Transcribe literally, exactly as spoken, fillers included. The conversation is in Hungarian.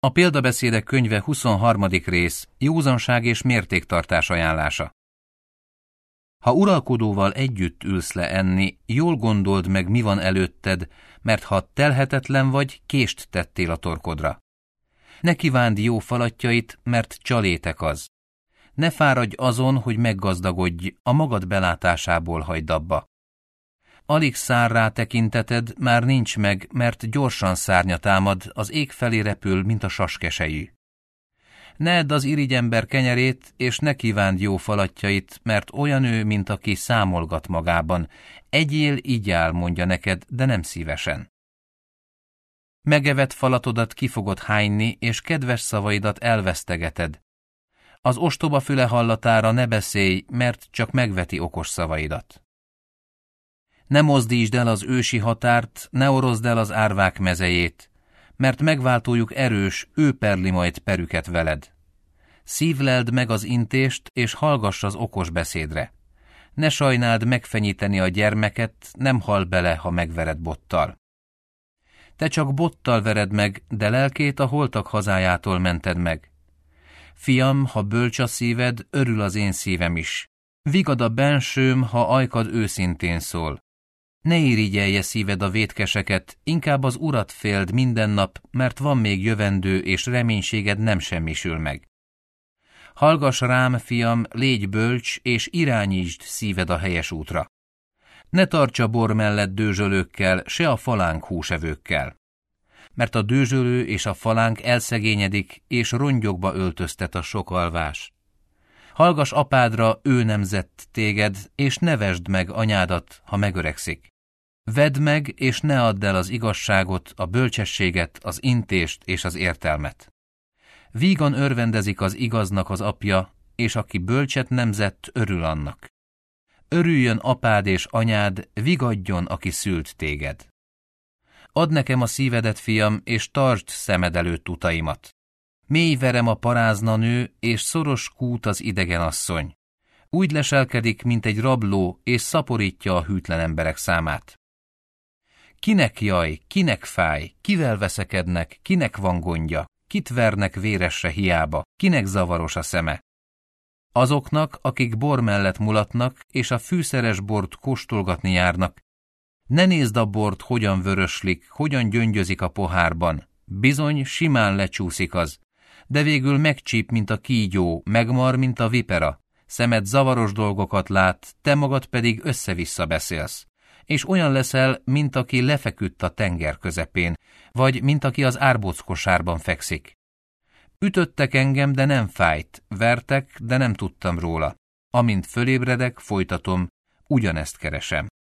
A példabeszédek könyve huszonharmadik rész, józanság és mértéktartás ajánlása. Ha uralkodóval együtt ülsz le enni, jól gondold meg, mi van előtted, mert ha telhetetlen vagy, kést tettél a torkodra. Ne kívánd jó falatjait, mert csalétek az. Ne fáradj azon, hogy meggazdagodj, a magad belátásából hagyd abba. Alig szár rá tekinteted, már nincs meg, mert gyorsan szárnya támad, az ég felé repül, mint a saskesejű. Ne edd az irigyember kenyerét, és ne kívánd jó falatjait, mert olyan ő, mint aki számolgat magában. Egyél, igyál, mondja neked, de nem szívesen. Megevett falatodat ki fogod hányni, és kedves szavaidat elvesztegeted. Az ostoba füle hallatára ne beszélj, mert csak megveti okos szavaidat. Ne mozdítsd el az ősi határt, ne orozd el az árvák mezejét, mert megváltójuk erős, ő perli majd perüket veled. Szívleld meg az intést, és hallgass az okos beszédre. Ne sajnáld megfenyíteni a gyermeket, nem hal bele, ha megvered bottal. Te csak bottal vered meg, de lelkét a holtak hazájától mented meg. Fiam, ha bölcs a szíved, örül az én szívem is. Vigad a bensőm, ha ajkad őszintén szól. Ne irigyelje szíved a vétkeseket, inkább az Urat féld minden nap, mert van még jövendő, és reménységed nem semmisül meg. Hallgass rám, fiam, légy bölcs, és irányítsd szíved a helyes útra. Ne tarts a bor mellett dőzsölőkkel, se a falánk húsevőkkel. Mert a dőzsölő és a falánk elszegényedik, és rongyokba öltöztet a sok alvás. Hallgass apádra, ő nemzett téged, és nevesd meg anyádat, ha megöregszik. Vedd meg, és ne add el az igazságot, a bölcsességet, az intést és az értelmet. Vígan örvendezik az igaznak az apja, és aki bölcset nemzett, örül annak. Örüljön apád és anyád, vigadjon, aki szült téged. Add nekem a szívedet, fiam, és tartsd szemed előtt utaimat. Mély verem a parázna nő, és szoros kút az idegen asszony. Úgy leselkedik, mint egy rabló, és szaporítja a hűtlen emberek számát. Kinek jaj, kinek fáj, kivel veszekednek, kinek van gondja, kit vernek véresre hiába, kinek zavaros a szeme? Azoknak, akik bor mellett mulatnak, és a fűszeres bort kóstolgatni járnak. Ne nézd a bort, hogyan vöröslik, hogyan gyöngyözik a pohárban. Bizony, simán lecsúszik az, de végül megcsíp, mint a kígyó, megmar, mint a vipera. Szemed zavaros dolgokat lát, te magad pedig össze-vissza beszélsz. És olyan leszel, mint aki lefeküdt a tenger közepén, vagy mint aki az árbóckosárban fekszik. Ütöttek engem, de nem fájt, vertek, de nem tudtam róla. Amint fölébredek, folytatom, ugyanezt keresem.